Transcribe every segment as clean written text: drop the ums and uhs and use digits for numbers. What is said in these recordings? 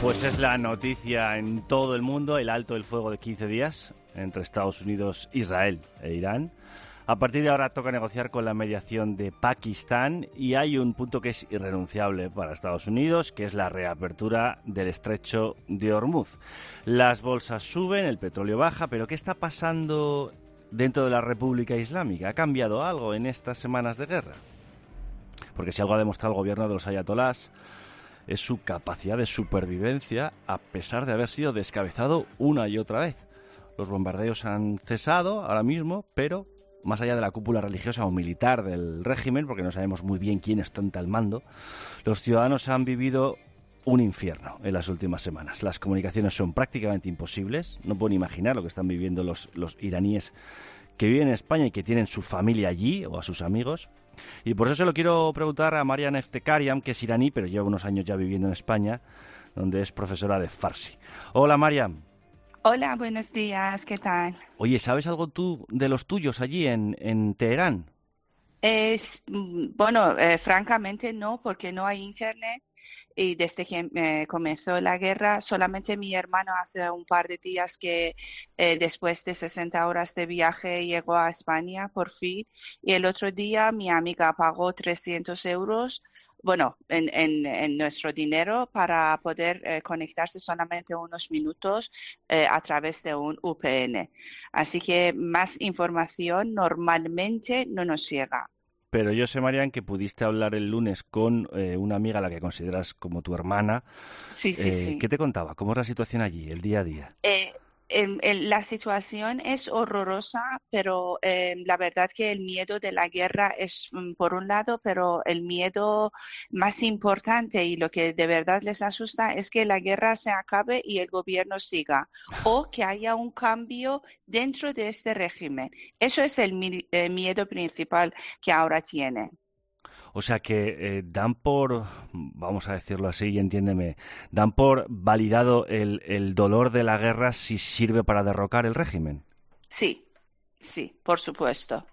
Pues es la noticia en todo el mundo, el alto el fuego de 15 días entre Estados Unidos, Israel e Irán. A partir de ahora toca negociar con la mediación de Pakistán y hay un punto que es irrenunciable para Estados Unidos, que es la reapertura del estrecho de Hormuz. Las bolsas suben, el petróleo baja, pero ¿qué está pasando dentro de la República Islámica? ¿Ha cambiado algo en estas semanas de guerra? Porque si algo ha demostrado el gobierno de los ayatolás es su capacidad de supervivencia a pesar de haber sido descabezado una y otra vez. Los bombardeos han cesado ahora mismo, pero más allá de la cúpula religiosa o militar del régimen, porque no sabemos muy bien quién está al mando, los ciudadanos han vivido un infierno en las últimas semanas. Las comunicaciones son prácticamente imposibles, no pueden imaginar lo que están viviendo los iraníes que viven en España y que tienen su familia allí o a sus amigos. Y por eso se lo quiero preguntar a Mariam Eftekarian, que es iraní, pero lleva unos años ya viviendo en España, donde es profesora de Farsi. Hola, Mariam. Hola, buenos días, ¿qué tal? Oye, ¿sabes algo tú de los tuyos allí en Teherán? Francamente no, porque no hay internet y desde que comenzó la guerra, solamente mi hermano hace un par de días que después de 60 horas de viaje llegó a España por fin y el otro día mi amiga pagó 300 euros. Bueno, en nuestro dinero para poder conectarse solamente unos minutos a través de un VPN. Así que más información normalmente no nos llega. Pero yo sé, Marian, que pudiste hablar el lunes con una amiga a la que consideras como tu hermana. Sí. ¿Qué te contaba? ¿Cómo es la situación allí, el día a día? La situación es horrorosa, pero la verdad que el miedo de la guerra es por un lado, pero el miedo más importante y lo que de verdad les asusta es que la guerra se acabe y el gobierno siga o que haya un cambio dentro de este régimen. Eso es el miedo principal que ahora tiene. O sea que dan por, vamos a decirlo así y entiéndeme, dan por validado el dolor de la guerra si sirve para derrocar el régimen. Sí, por supuesto.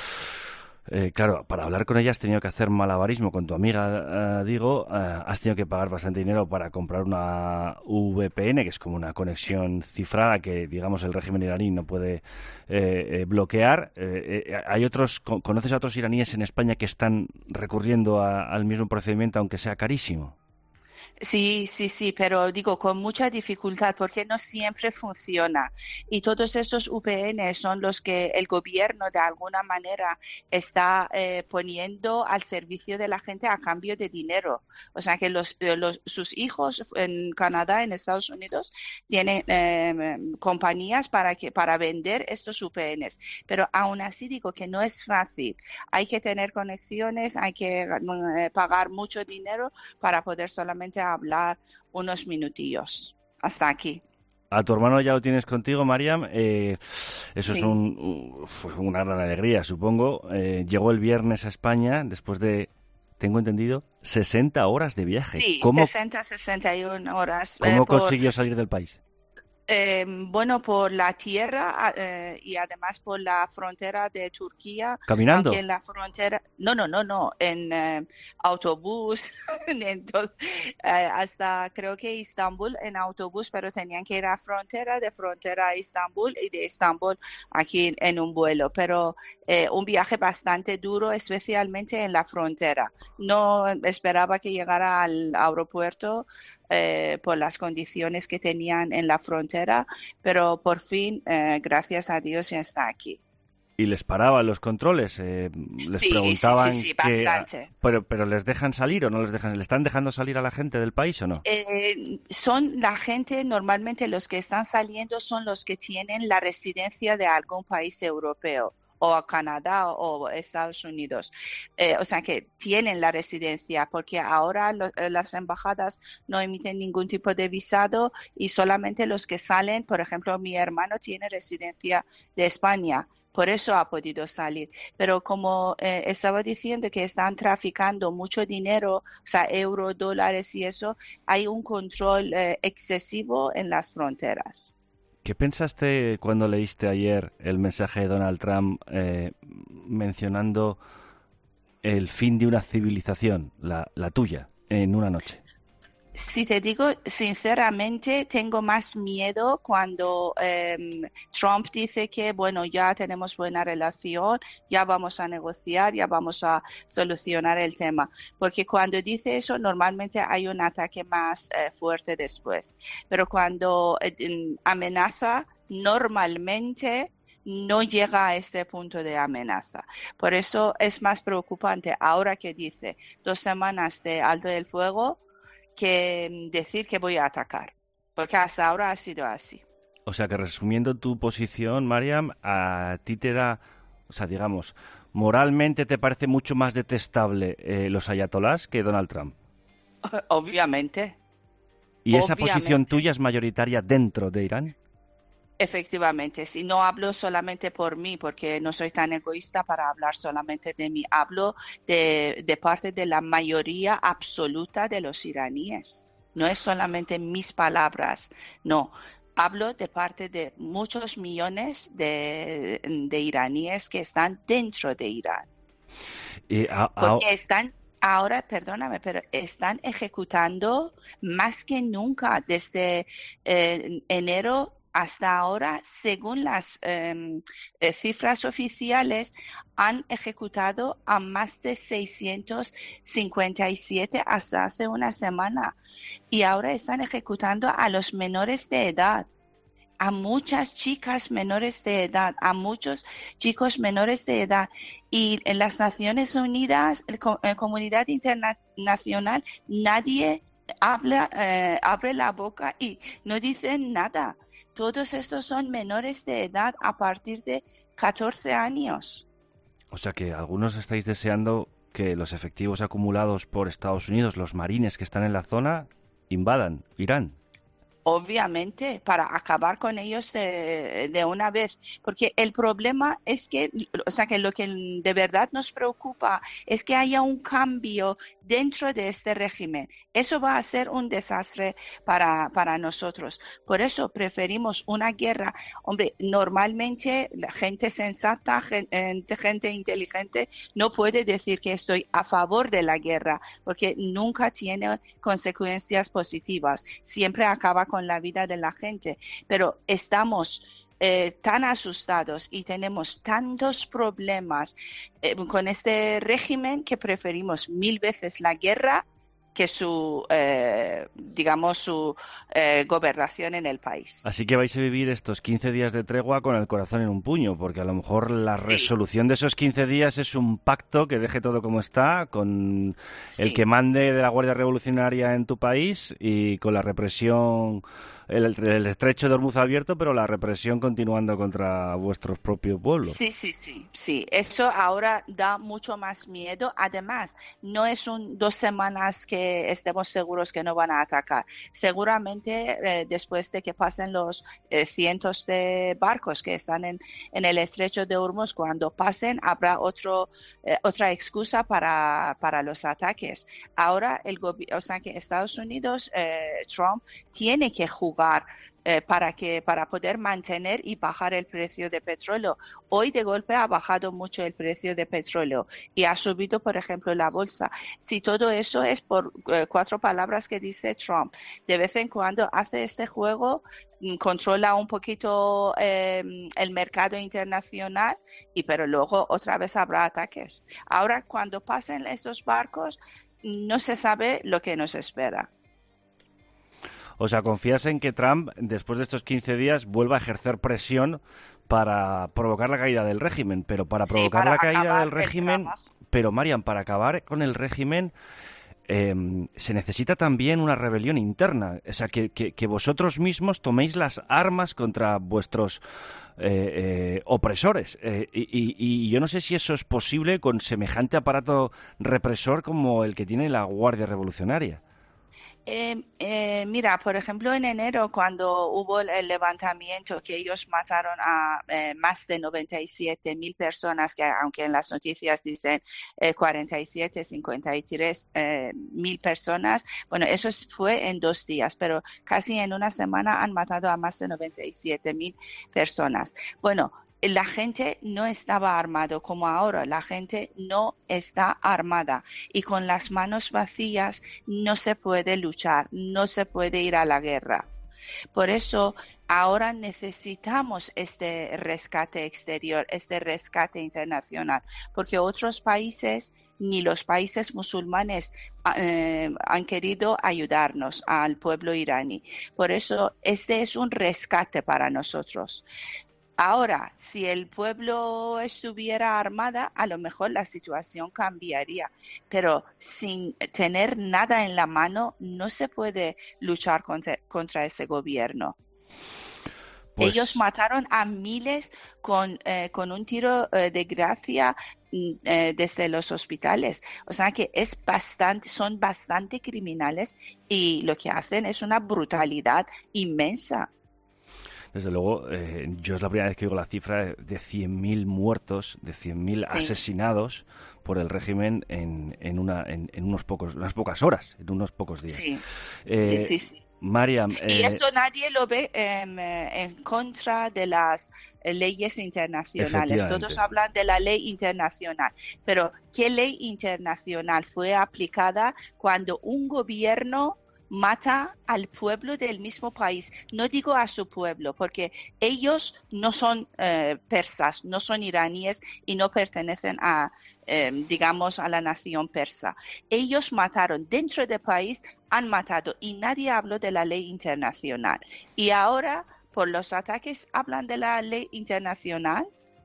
Claro, para hablar con ella has tenido que hacer malabarismo con tu amiga, has tenido que pagar bastante dinero para comprar una VPN, que es como una conexión cifrada que, digamos, el régimen iraní no puede bloquear. ¿Conoces a otros iraníes en España que están recurriendo al mismo procedimiento, aunque sea carísimo? Sí, pero digo con mucha dificultad porque no siempre funciona. Y todos estos VPN son los que el gobierno de alguna manera está poniendo al servicio de la gente a cambio de dinero. O sea que sus hijos en Canadá, en Estados Unidos, tienen compañías para vender estos VPNs. Pero aún así digo que no es fácil. Hay que tener conexiones, hay que pagar mucho dinero para poder solamente hablar unos minutillos. Hasta aquí. A tu hermano ya lo tienes contigo, Mariam. Eso Sí. fue una gran alegría, supongo. Llegó el viernes a España después de, tengo entendido, 60 horas de viaje. Sí, ¿Cómo, 61 horas. cómo consiguió salir del país? Por la tierra y además por la frontera de Turquía, ¿Caminando? aunque en la frontera, no, en autobús, hasta creo que Istambul en autobús, pero tenían que ir a de frontera a Istambul y de Istambul aquí en un vuelo, pero un viaje bastante duro, especialmente en la frontera. No esperaba que llegara al aeropuerto por las condiciones que tenían en la frontera, pero por fin, gracias a Dios, ya está aquí. ¿Y les paraban los controles? Les preguntaban Sí, bastante. pero ¿les dejan salir o no les dejan? ¿Le están dejando salir a la gente del país o no? Son la gente, normalmente los que están saliendo son los que tienen la residencia de algún país europeo o a Canadá o Estados Unidos. O sea que tienen la residencia porque ahora las embajadas no emiten ningún tipo de visado y solamente los que salen, por ejemplo, mi hermano tiene residencia de España. Por eso ha podido salir. Pero como estaba diciendo que están traficando mucho dinero, o sea, euros, dólares y eso, hay un control excesivo en las fronteras. ¿Qué pensaste cuando leíste ayer el mensaje de Donald Trump mencionando el fin de una civilización, la tuya, en una noche? Si te digo sinceramente, tengo más miedo cuando Trump dice que, bueno, ya tenemos buena relación, ya vamos a negociar, ya vamos a solucionar el tema. Porque cuando dice eso, normalmente hay un ataque más fuerte después. Pero cuando amenaza, normalmente no llega a este punto de amenaza. Por eso es más preocupante ahora que dice 2 semanas de alto del fuego que decir que voy a atacar, porque hasta ahora ha sido así. O sea que resumiendo tu posición, Mariam, a ti te da, o sea, digamos, moralmente te parece mucho más detestable los ayatolás que Donald Trump. Obviamente, ¿Y esa posición obviamente. tuya es mayoritaria dentro de Irán? Efectivamente, si no hablo solamente por mí, porque no soy tan egoísta para hablar solamente de mí, hablo de parte de la mayoría absoluta de los iraníes. No es solamente mis palabras, no. Hablo de parte de muchos millones de iraníes que están dentro de Irán. Y Porque están, ahora, perdóname, pero están ejecutando más que nunca desde enero hasta ahora, según las cifras oficiales, han ejecutado a más de 657 hasta hace una semana. Y ahora están ejecutando a los menores de edad, a muchas chicas menores de edad, a muchos chicos menores de edad. Y en las Naciones Unidas, en comunidad internacional, nadie abre la boca y no dicen nada. Todos estos son menores de edad a partir de 14 años. O sea que algunos estáis deseando que los efectivos acumulados por Estados Unidos, los marines que están en la zona, invadan Irán. Obviamente, para acabar con ellos de una vez, porque el problema es que, o sea, que lo que de verdad nos preocupa es que haya un cambio dentro de este régimen. Eso va a ser un desastre para nosotros. Por eso preferimos una guerra. Hombre, normalmente la gente sensata, gente inteligente, no puede decir que estoy a favor de la guerra, porque nunca tiene consecuencias positivas. Siempre acaba con la vida de la gente, pero estamos tan asustados y tenemos tantos problemas con este régimen que preferimos 1000 veces la guerra que su, digamos, su gobernación en el país. Así que vais a vivir estos 15 días de tregua con el corazón en un puño, porque a lo mejor la Sí, resolución de esos 15 días es un pacto que deje todo como está, con el que sí. mande de la Guardia Revolucionaria en tu país y con la represión, el estrecho de Hormuz abierto, pero la represión continuando contra vuestro propio pueblo. Sí, sí, sí, sí. Eso ahora da mucho más miedo. Además, no es 2 semanas que estemos seguros que no van a atacar. Seguramente después de que pasen los cientos de barcos que están en el estrecho de Hormuz, cuando pasen habrá otra excusa para los ataques. Ahora, o sea que Estados Unidos, Trump, tiene que jugar para poder mantener y bajar el precio de petróleo. Hoy de golpe ha bajado mucho el precio de petróleo y ha subido, por ejemplo, la bolsa. Si todo eso es por 4 palabras que dice Trump, de vez en cuando hace este juego, controla un poquito el mercado internacional, pero luego otra vez habrá ataques. Ahora, cuando pasen estos barcos, no se sabe lo que nos espera. O sea, confías en que Trump, después de estos 15 días, vuelva a ejercer presión para provocar la caída del régimen. Pero para Sí, provocar para la caída acabar del el régimen, trabajo. pero Marian, para acabar con el régimen, se necesita también una rebelión interna. O sea, que vosotros mismos toméis las armas contra vuestros opresores. Y yo no sé si eso es posible con semejante aparato represor como el que tiene la Guardia Revolucionaria. Mira, por ejemplo, en enero, cuando hubo el levantamiento que ellos mataron a más de 97.000 personas, que aunque en las noticias dicen 47, 53 mil personas, bueno, eso fue en 2 días, pero casi en una semana han matado a más de 97.000 personas. Bueno, la gente no estaba armado como ahora, la gente no está armada y con las manos vacías no se puede luchar, no se puede ir a la guerra. Por eso ahora necesitamos este rescate exterior, este rescate internacional, porque otros países, ni los países musulmanes han querido ayudarnos al pueblo iraní. Por eso este es un rescate para nosotros. Ahora, si el pueblo estuviera armada, a lo mejor la situación cambiaría, pero sin tener nada en la mano no se puede luchar contra ese gobierno. Pues... Ellos mataron a miles con un tiro de gracia desde los hospitales. O sea que son bastante criminales y lo que hacen es una brutalidad inmensa. Desde luego, yo es la primera vez que oigo la cifra de 100.000 muertos, de 100.000 asesinados por el régimen en unas pocas horas, en unos pocos días. Sí. Mariam, y eso nadie lo ve en contra de las leyes internacionales. Todos hablan de la ley internacional. Pero, ¿qué ley internacional fue aplicada cuando un gobierno mata al pueblo del mismo país? No digo a su pueblo, porque ellos no son persas, no son iraníes y no pertenecen a, digamos, a la nación persa. Ellos mataron dentro del país, han matado y nadie habló de la ley internacional. Y ahora, por los ataques, hablan de la ley internacional.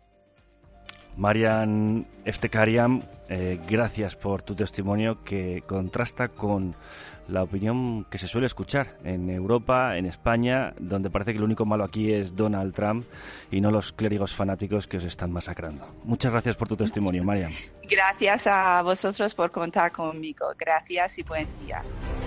Mariam Eftekharian, gracias por tu testimonio que contrasta con la opinión que se suele escuchar en Europa, en España, donde parece que lo único malo aquí es Donald Trump y no los clérigos fanáticos que os están masacrando. Muchas gracias por tu testimonio, Mariam. Gracias a vosotros por contar conmigo. Gracias y buen día.